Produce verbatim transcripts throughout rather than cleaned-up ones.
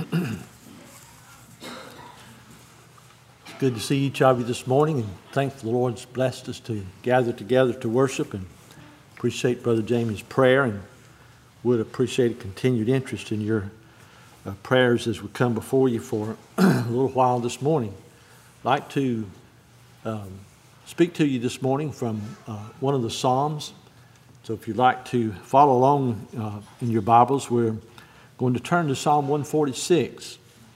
Good to see each of you this morning, and thank the Lord's blessed us to gather together to worship, and appreciate Brother Jamie's prayer, and would appreciate a continued interest in your uh, prayers as we come before you for a little while this morning. I'd like to um, speak to you this morning from uh, one of the Psalms. So if you'd like to follow along uh, in your Bibles, we're going to turn to Psalm one forty-six.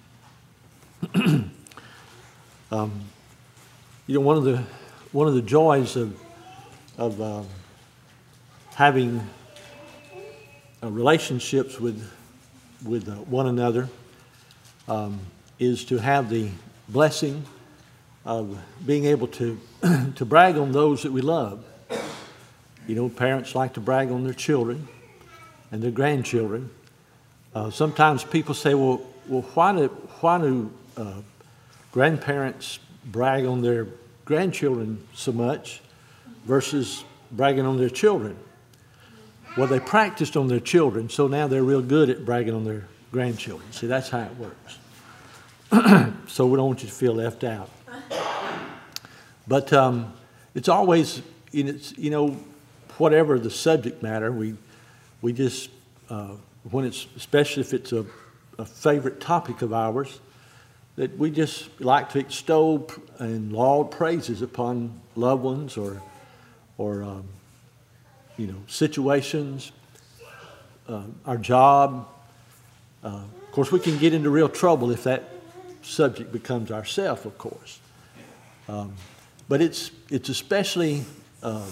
Um, you know, one of the one of the joys of of uh, having uh, relationships with with uh, one another um, is to have the blessing of being able to to brag on those that we love. You know, parents like to brag on their children and their grandchildren. Uh, sometimes people say, "Well, well, why do why do uh, grandparents brag on their grandchildren so much versus bragging on their children?" Well, they practiced on their children, so now they're real good at bragging on their grandchildren. See, that's how it works. So we don't want you to feel left out. But um, it's always, it's, you know, whatever the subject matter, we we just, uh, when it's, especially if it's a, a favorite topic of ours, that we just like to extol and laud praises upon loved ones or, or um, you know, situations, uh, our job. Uh, of course, we can get into real trouble if that subject becomes ourself, of course. Um, but it's it's especially um,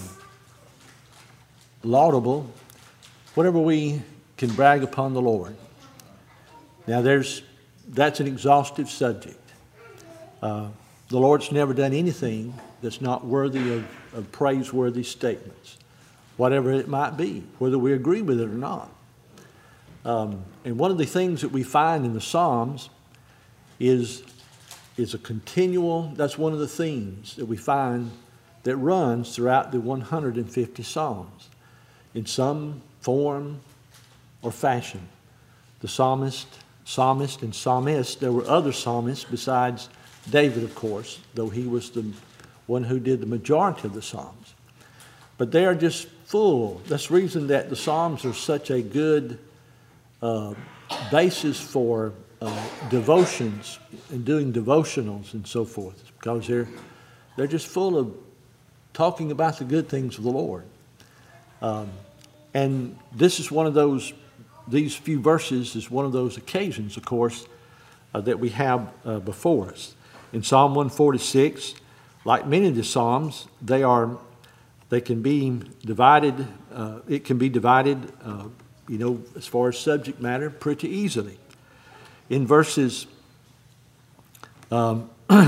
laudable whenever we can brag upon the Lord. Now, there's that's an exhaustive subject. Uh, the Lord's never done anything that's not worthy of, of praiseworthy statements, whatever it might be, whether we agree with it or not. Um, and one of the things that we find in the Psalms is, is a continual, that's one of the themes that we find that runs throughout the one hundred fifty Psalms. In some form or fashion, the psalmist Psalmist and psalmist, there were other psalmists besides David, of course, though he was the one who did the majority of the Psalms. But they are just full. That's the reason that the Psalms are such a good uh, basis for uh, devotions and doing devotionals and so forth, because they're, they're just full of talking about the good things of the Lord. Um, and this is one of those These few verses is one of those occasions, of course, uh, that we have uh, before us. In Psalm one forty-six, like many of the Psalms, they are, they can be divided, uh, it can be divided, uh, you know, as far as subject matter, pretty easily. In verses, um,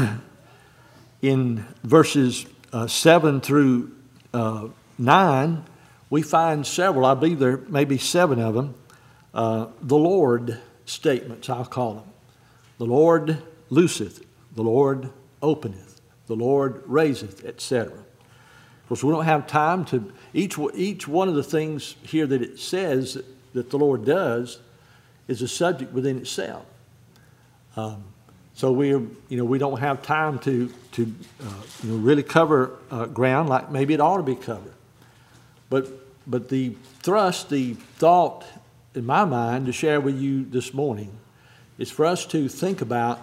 in verses uh, seven through uh, nine, we find several, I believe there may be seven of them, Uh, the Lord statements, I'll call them. The Lord looseth, the Lord openeth, the Lord raiseth, et cetera. Of course, we don't have time to, each, each one of the things here that it says that, that the Lord does is a subject within itself. Um, so we, you know, we don't have time to, to uh, you know, really cover uh, ground like maybe it ought to be covered. But, but the thrust, the thought, in my mind, to share with you this morning is for us to think about,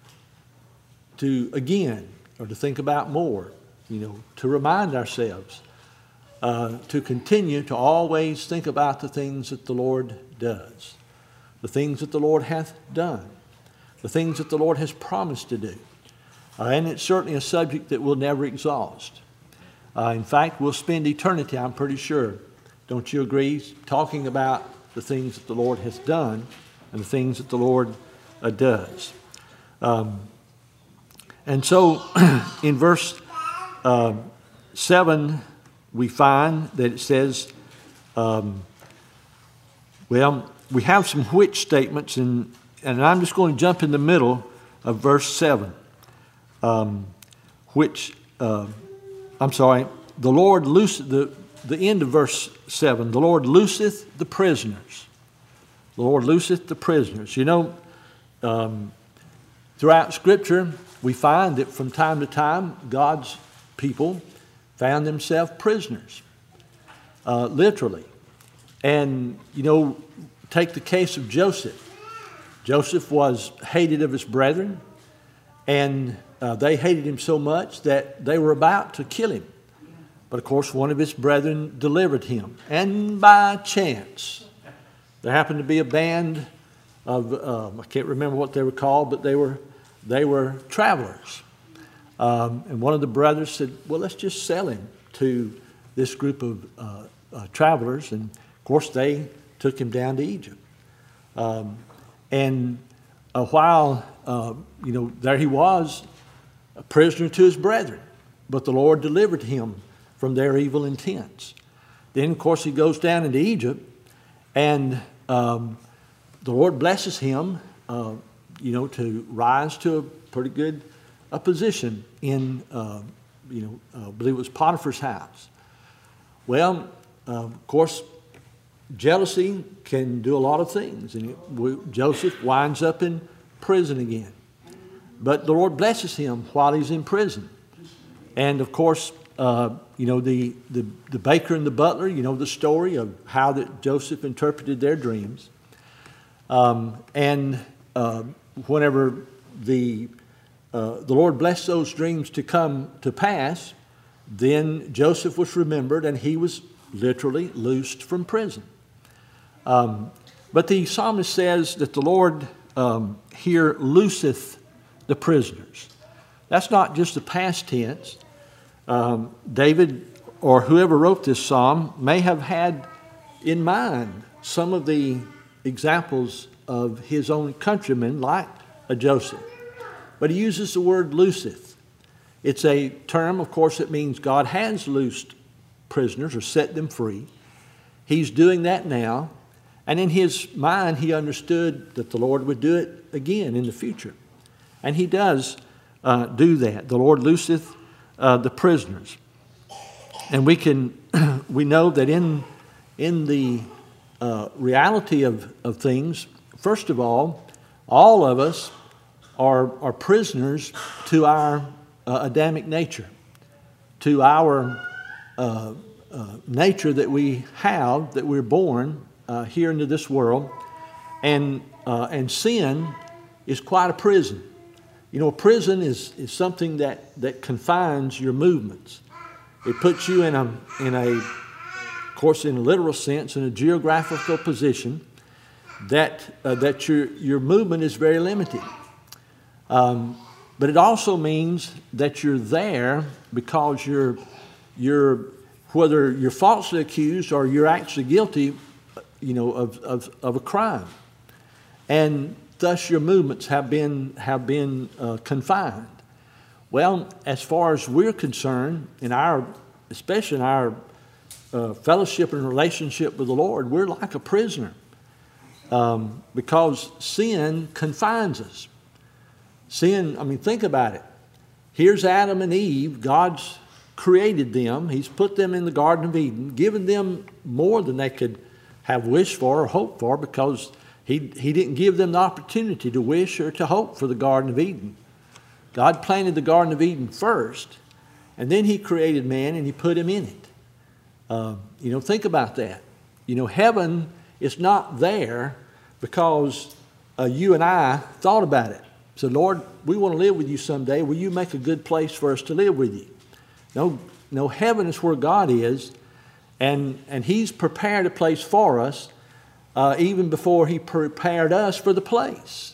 to again, or to think about more, you know, to remind ourselves, uh, to continue to always think about the things that the Lord does, the things that the Lord hath done, the things that the Lord has promised to do. Uh, and it's certainly a subject that we'll never exhaust. Uh, in fact, we'll spend eternity, I'm pretty sure, don't you agree, talking about the things that the Lord has done and the things that the Lord uh, does. Um, and so in verse uh, seven, we find that it says, um, well, we have some which statements, and, and I'm just going to jump in the middle of verse seven, um, which, uh, I'm sorry, the Lord loosed the the end of verse seven, the Lord looseth the prisoners. The Lord looseth the prisoners. You know, um, throughout Scripture, we find that from time to time, God's people found themselves prisoners, uh, literally. And, you know, take the case of Joseph. Joseph was hated of his brethren, and uh, they hated him so much that they were about to kill him. But, of course, one of his brethren delivered him. And by chance, there happened to be a band of, uh, I can't remember what they were called, but they were, they were travelers. Um, and one of the brothers said, well, let's just sell him to this group of uh, uh, travelers. And, of course, they took him down to Egypt. Um, and a while, uh, you know, there he was, a prisoner to his brethren. But the Lord delivered him from their evil intents. Then, of course, he goes down into Egypt, and um, the Lord blesses him, uh, you know, to rise to a pretty good a position in, uh, you know, uh, I believe it was Potiphar's house. Well, uh, of course, jealousy can do a lot of things, and it, we, Joseph winds up in prison again. But the Lord blesses him while he's in prison. And, of course, uh, you know, the, the, the baker and the butler, you know the story of how that Joseph interpreted their dreams. Um, and uh, whenever the, uh, the Lord blessed those dreams to come to pass, then Joseph was remembered and he was literally loosed from prison. Um, but the psalmist says that the Lord um, here looseth the prisoners. That's not just the past tense. Um, David or whoever wrote this psalm may have had in mind some of the examples of his own countrymen like a Joseph. But he uses the word looseth. It's a term, of course, that means God has loosed prisoners or set them free. He's doing that now. And in his mind, he understood that the Lord would do it again in the future. And he does uh, do that. The Lord looseth uh, the prisoners. And we can, we know that in, in the uh, reality of, of things, first of all, all of us are, are prisoners to our uh, Adamic nature, to our uh, uh, nature that we have, that we're born uh, here into this world. And, uh, and sin is quite a prison. You know, a prison is, is something that, that confines your movements. It puts you in a, in a, of course, in a literal sense, in a geographical position that, uh, that your, your movement is very limited. Um, but it also means that you're there because you're, you're, whether you're falsely accused or you're actually guilty, you know, of, of, of a crime. And thus your movements have been, have been uh, confined. Well, as far as we're concerned, in our, especially in our uh, fellowship and relationship with the Lord, we're like a prisoner um, because sin confines us. Sin, I mean, think about it. Here's Adam and Eve. God's created them. He's put them in the Garden of Eden, given them more than they could have wished for or hoped for because he, he didn't give them the opportunity to wish or to hope for the Garden of Eden. God planted the Garden of Eden first, and then he created man and he put him in it. Uh, you know, think about that. You know, heaven is not there because uh, you and I thought about it. Said, Lord, we want to live with you someday. Will you make a good place for us to live with you? No, no, heaven is where God is, and, and he's prepared a place for us uh, even before he prepared us for the place.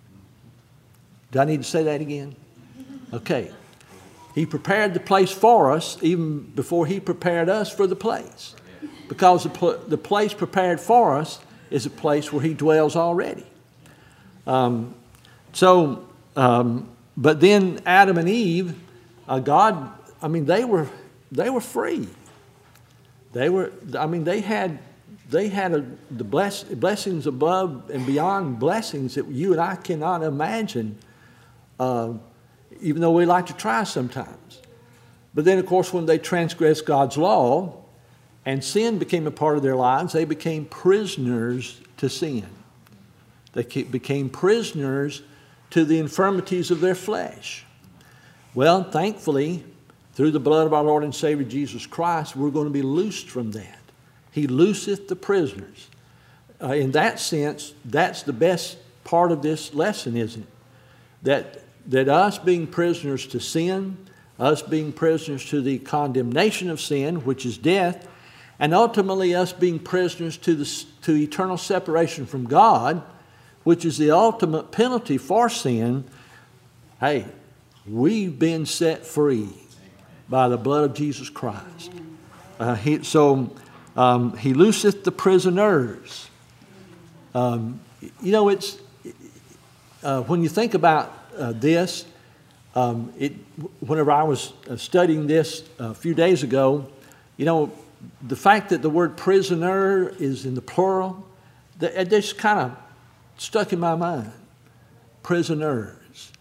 Do I need to say that again? Okay. He prepared the place for us even before he prepared us for the place. Because the, pl the place prepared for us is a place where he dwells already. Um, so, um, but then Adam and Eve, uh, God, I mean, they were, they were free. They were, I mean, they had, they had a, the bless, blessings above and beyond blessings that you and I cannot imagine, uh, even though we like to try sometimes. But then, of course, when they transgressed God's law and sin became a part of their lives, they became prisoners to sin. They became prisoners to the infirmities of their flesh. Well, thankfully, through the blood of our Lord and Savior Jesus Christ, we're going to be loosed from that. He looseth the prisoners. Uh, in that sense, that's the best part of this lesson, isn't it? That, that us being prisoners to sin, us being prisoners to the condemnation of sin, which is death, and ultimately us being prisoners to, the, to eternal separation from God, which is the ultimate penalty for sin. Hey, we've been set free by the blood of Jesus Christ. Uh, he, so um, he looseth the prisoners. Um, you know, it's uh, when you think about uh, this, um, it. Whenever I was uh, studying this a few days ago, you know, the fact that the word prisoner is in the plural, that it just kind of stuck in my mind. Prisoners.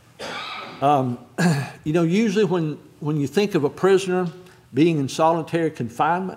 Um, you know, usually when when you think of a prisoner being in solitary confinement,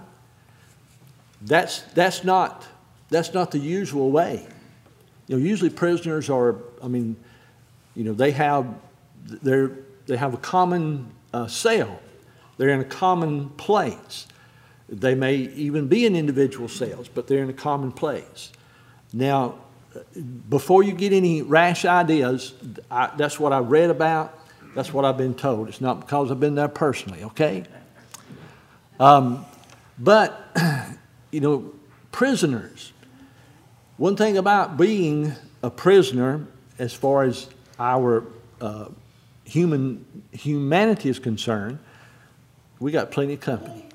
that's that's not. That's not the usual way. You know, usually prisoners are, I mean, you know, they have, they're, they have a common uh, cell. They're in a common place. They may even be in individual cells, but they're in a common place. Now, before you get any rash ideas, I, that's what I read about. That's what I've been told. It's not because I've been there personally, okay? Um, but, you know, prisoners. One thing about being a prisoner, as far as our uh, human humanity is concerned, we got plenty of company.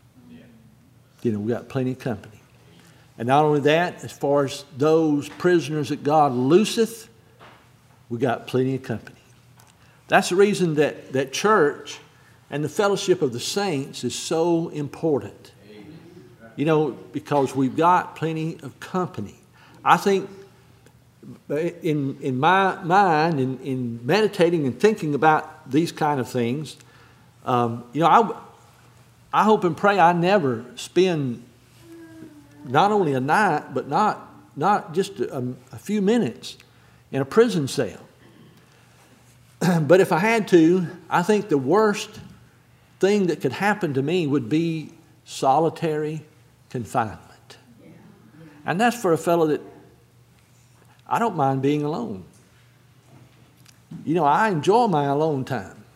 You know, we got plenty of company. And not only that, as far as those prisoners that God looseth, we got plenty of company. That's the reason that, that church and the fellowship of the saints is so important. You know, because we've got plenty of company. I think in, in my mind, in, in meditating and thinking about these kind of things, um, you know, I, I hope and pray I never spend not only a night, but not, not just a, a few minutes in a prison cell. But if I had to, I think the worst thing that could happen to me would be solitary confinement. And that's for a fellow that I don't mind being alone. You know, I enjoy my alone time.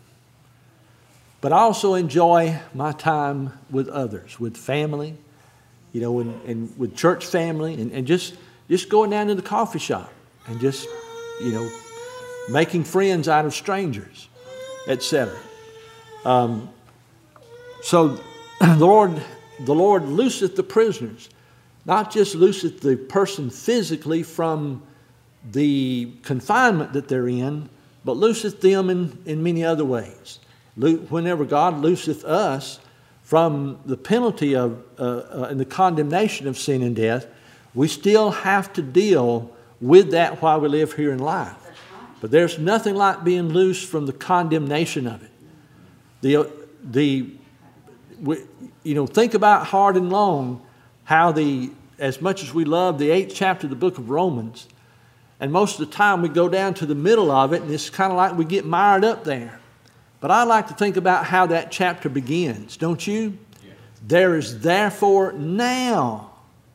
But I also enjoy my time with others, with family, you know, and, and with church family, and, and just, just going down to the coffee shop and just, you know, making friends out of strangers, et cetera. Um, so the Lord, the Lord looseth the prisoners, not just looseth the person physically from the confinement that they're in, but looseth them in, in many other ways. Whenever God looseth us from the penalty of uh, uh, and the condemnation of sin and death, we still have to deal with that while we live here in life. But there's nothing like being loosed from the condemnation of it. The, the, we, you know, think about hard and long how the, as much as we love the eighth chapter of the book of Romans, and most of the time we go down to the middle of it, and it's kind of like we get mired up there. But I like to think about how that chapter begins, don't you? Yeah. There is therefore now.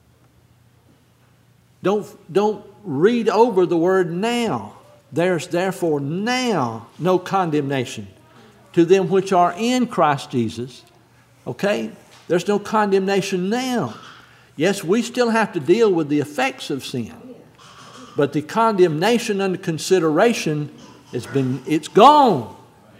Don't, don't read over the word now. There's therefore now no condemnation to them which are in Christ Jesus. Okay? There's no condemnation now. Yes, we still have to deal with the effects of sin. But the condemnation under consideration has been, it's gone.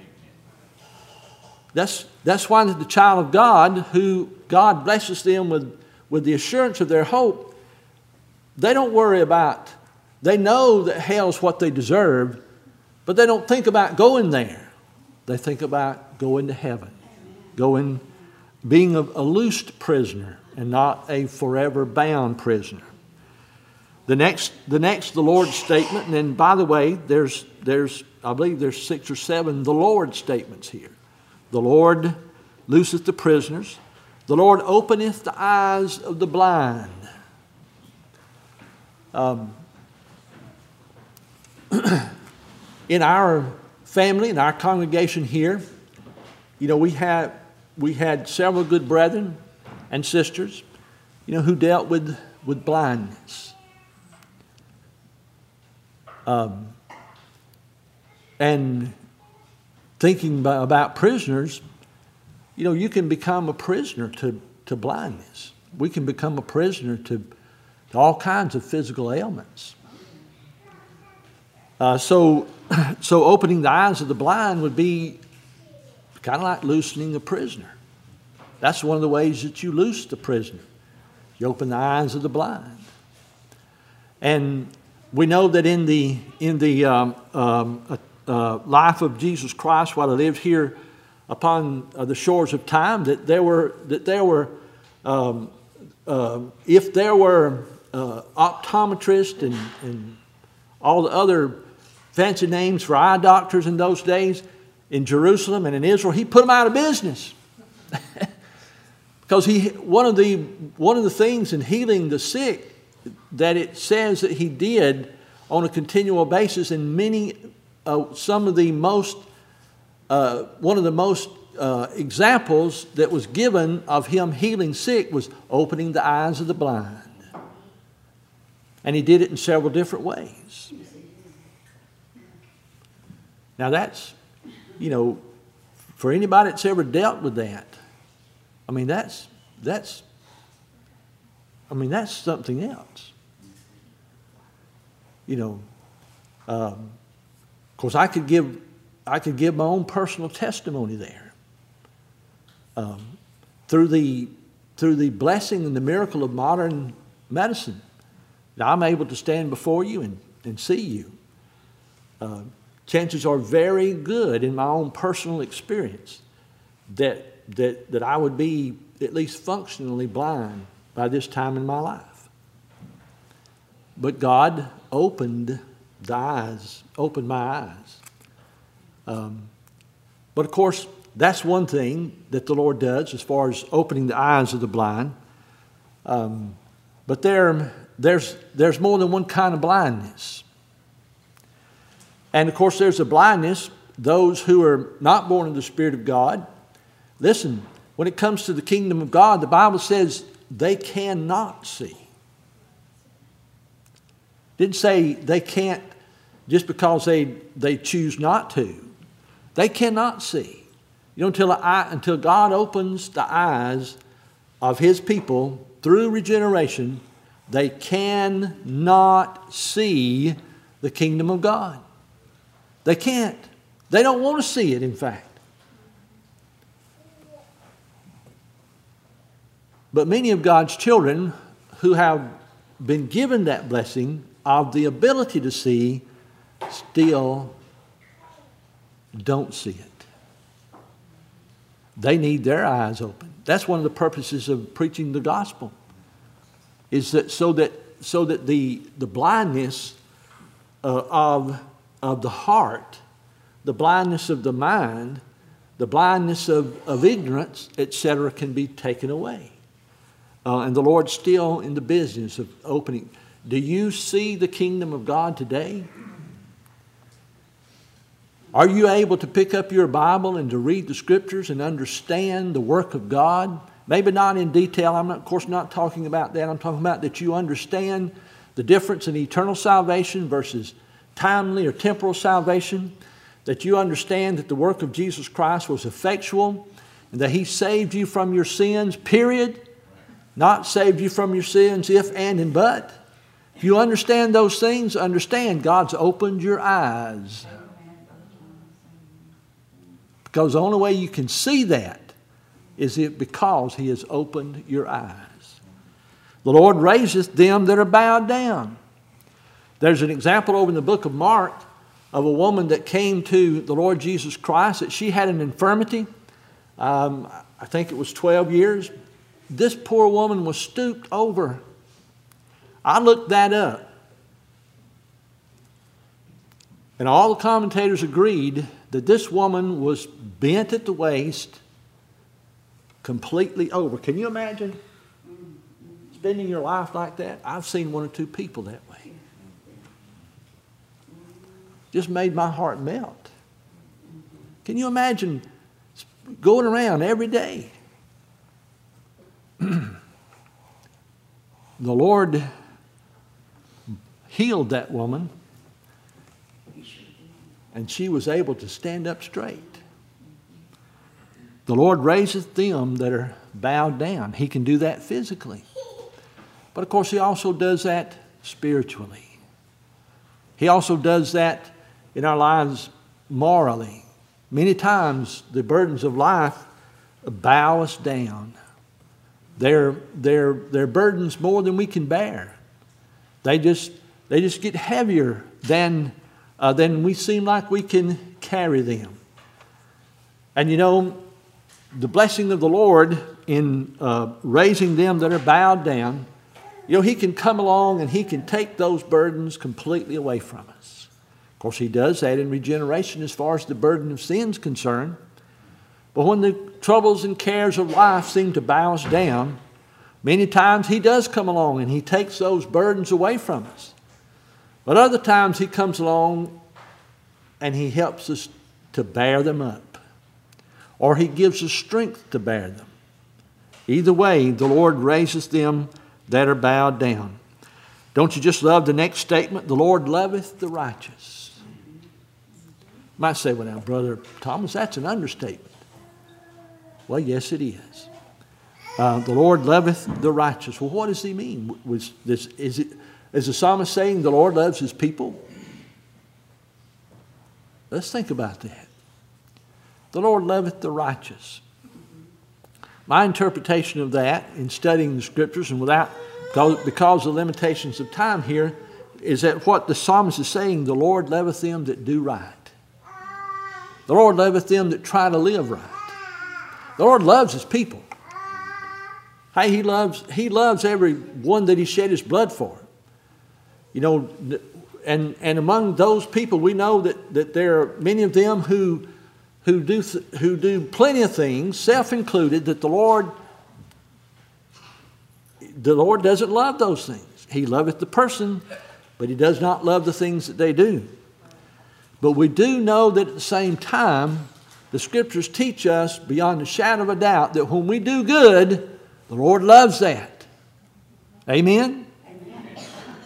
That's, that's why the child of God, who God blesses them with, with the assurance of their hope, they don't worry about, they know that hell's what they deserve, but they don't think about going there. They think about going to heaven, going, being a, a loosed prisoner and not a forever bound prisoner. The next, the next, the Lord's statement, and then by the way, there's, there's, I believe there's six or seven the Lord statements here. The Lord looseth the prisoners. The Lord openeth the eyes of the blind. Um, in our family, in our congregation here, you know, we had, we had several good brethren and sisters, you know, who dealt with, with blindness. Um, and thinking about prisoners, you know, you can become a prisoner to, to blindness. We can become a prisoner to, to all kinds of physical ailments. Uh, so, so opening the eyes of the blind would be kind of like loosening a prisoner. That's one of the ways that you loose the prisoner. You open the eyes of the blind. And we know that in the, in the um, um, uh, uh, life of Jesus Christ, while he lived here upon uh, the shores of time, that there were, that there were um, uh, if there were uh, optometrists and, and all the other fancy names for eye doctors in those days in Jerusalem and in Israel, he put them out of business. Because he, one of the, one of the things in healing the sick that it says that he did on a continual basis, and many, uh, some of the most, uh, one of the most uh, examples that was given of him healing sick was opening the eyes of the blind. And he did it in several different ways. Now that's, you know, for anybody that's ever dealt with that, I mean, that's, that's, I mean, that's something else. You know, um, of course, I could give, I could give my own personal testimony there. Um, through the, through the blessing and the miracle of modern medicine, I'm able to stand before you and, and see you. Uh, chances are very good in my own personal experience that that that I would be at least functionally blind by this time in my life. But God opened the eyes, opened my eyes. Um, but of course, that's one thing that the Lord does as far as opening the eyes of the blind. Um, but there, there's, there's more than one kind of blindness. And of course, there's a blindness, those who are not born of the Spirit of God. Listen, when it comes to the kingdom of God, the Bible says they cannot see. Didn't say they can't just because they, they choose not to. They cannot see. You know, until, eye, until God opens the eyes of His people through regeneration, they cannot see the kingdom of God. They can't. They don't want to see it, in fact. But many of God's children who have been given that blessing of the ability to see still don't see it. They need their eyes open. That's one of the purposes of preaching the gospel, is that so that so that the the blindness uh, of of the heart, the blindness of the mind, the blindness of, of ignorance, et cetera, can be taken away. Uh, and the Lord's still in the business of opening. Do you see the kingdom of God today? Are you able to pick up your Bible and to read the Scriptures and understand the work of God? Maybe not in detail. I'm, not, of course, not talking about that. I'm talking about that you understand the difference in eternal salvation versus timely or temporal salvation, that you understand that the work of Jesus Christ was effectual and that He saved you from your sins, period. Not saved you from your sins if and and but. If you understand those things, understand God's opened your eyes. Because the only way you can see that is it because He has opened your eyes. The Lord raiseth them that are bowed down. There's an example over in the book of Mark of a woman that came to the Lord Jesus Christ, that she had an infirmity. Um, I think it was twelve years. This poor woman was stooped over. I looked that up. And all the commentators agreed that this woman was bent at the waist, completely over. Can you imagine spending your life like that? I've seen one or two people that way. just made my heart melt. Can you imagine going around every day? The Lord healed that woman, and she was able to stand up straight. The Lord raiseth them that are bowed down. He can do that physically. But of course, He also does that spiritually. He also does that in our lives morally. Many times, the burdens of life bow us down. They're, they're, they're burdens more than we can bear. They just, they just get heavier than, uh, than we seem like we can carry them. And you know, the blessing of the Lord in uh, raising them that are bowed down, you know, He can come along and He can take those burdens completely away from us. Of course, He does that in regeneration as far as the burden of sin is concerned. But when the troubles and cares of life seem to bow us down, many times He does come along and He takes those burdens away from us. But other times He comes along and He helps us to bear them up. Or He gives us strength to bear them. Either way, the Lord raises them that are bowed down. Don't you just love the next statement? The Lord loveth the righteous. You might say, well now, Brother Thomas, that's an understatement. Well, yes, it is. Uh, the Lord loveth the righteous. Well, what does He mean? Was this, is, it, is the psalmist saying the Lord loves His people? Let's think about that. The Lord loveth the righteous. My interpretation of that in studying the Scriptures, and without, because, because of the limitations of time here, is that what the psalmist is saying, the Lord loveth them that do right. The Lord loveth them that try to live right. The Lord loves His people. Hey, He loves, He loves every one that He shed His blood for. You know, and, and among those people, we know that, that there are many of them who, who, do th- who do plenty of things, self-included, that the Lord, the Lord doesn't love those things. He loveth the person, but He does not love the things that they do. But we do know that at the same time, the Scriptures teach us beyond a shadow of a doubt that when we do good, the Lord loves that. Amen? Amen.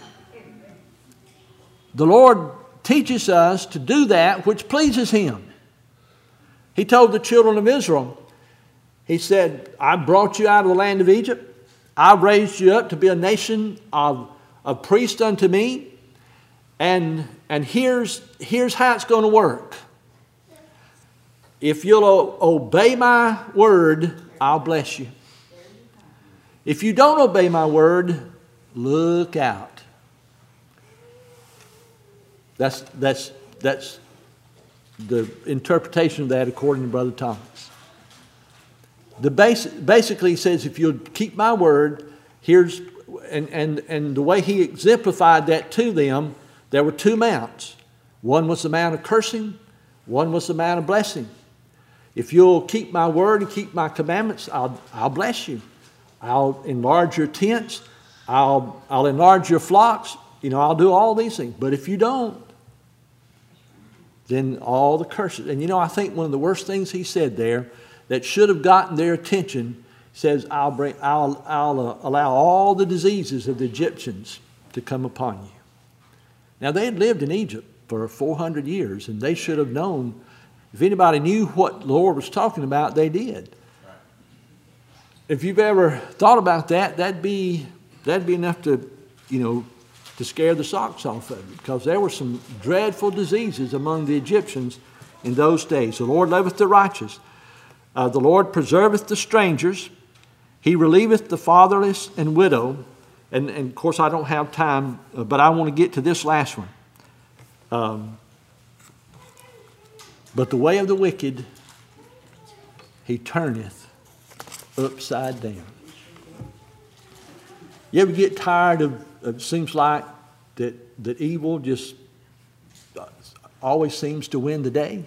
The Lord teaches us to do that which pleases Him. He told the children of Israel, He said, I brought you out of the land of Egypt. I raised you up to be a nation of, of priests unto me. And, and here's, here's how it's going to work. If you'll o- obey my word, I'll bless you. If you don't obey my word, look out. That's, that's, that's the interpretation of that according to Brother Thomas. The basic, basically he says, if you'll keep my word, here's, and, and, and the way he exemplified that to them, there were two mounts. One was the mount of cursing, one was the mount of blessing. If you'll keep my word and keep my commandments, I'll, I'll bless you. I'll enlarge your tents. I'll, I'll enlarge your flocks. You know, I'll do all these things. But if you don't, then all the curses. And you know, I think one of the worst things he said there that should have gotten their attention says, I'll, bring, I'll, I'll uh, allow all the diseases of the Egyptians to come upon you. Now, they had lived in Egypt for four hundred years, and they should have known. If anybody knew what the Lord was talking about, they did. If you've ever thought about that, that'd be, that'd be enough to, you know, to scare the socks off of you, because there were some dreadful diseases among the Egyptians in those days. The Lord loveth the righteous. Uh, the Lord preserveth the strangers. He relieveth the fatherless and widow. And, and of course, I don't have time, uh, but I want to get to this last one. Um, but the way of the wicked, he turneth upside down. You ever get tired of, it seems like that, that evil just always seems to win the day?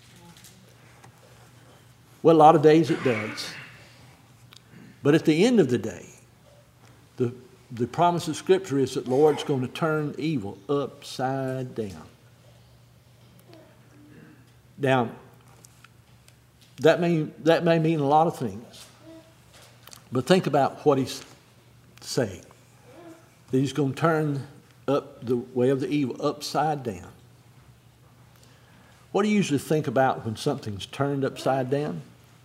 Well, a lot of days it does. But at the end of the day, the, the promise of Scripture is that the Lord's going to turn evil upside down. Now, that may, that may mean a lot of things. But think about what he's saying. That he's going to turn up the way of the evil upside down. What do you usually think about when something's turned upside down?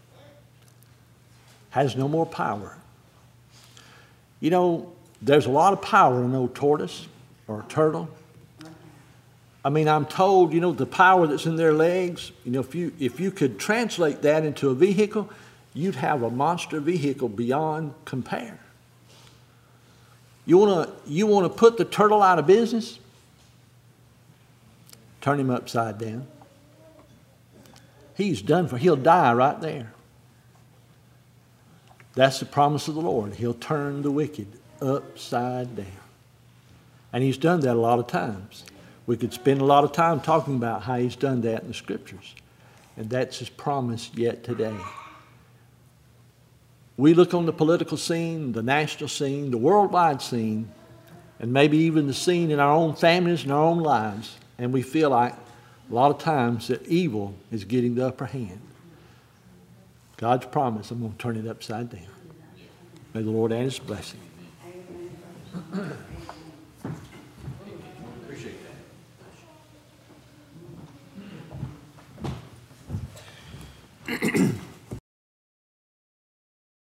Has no more power. You know, there's a lot of power in an old tortoise or a turtle. I mean, I'm told, you know, the power that's in their legs, you know, if you, if you could translate that into a vehicle, you'd have a monster vehicle beyond compare. You want to you want to put the turtle out of business? Turn him upside down. He's done for, he'll die right there. That's the promise of the Lord. He'll turn the wicked upside down. And he's done that a lot of times. We could spend a lot of time talking about how he's done that in the scriptures. And that's his promise yet today. We look on the political scene, the national scene, the worldwide scene, and maybe even the scene in our own families and our own lives, and we feel like a lot of times that evil is getting the upper hand. God's promise, I'm going to turn it upside down. May the Lord add his blessing. Appreciate that.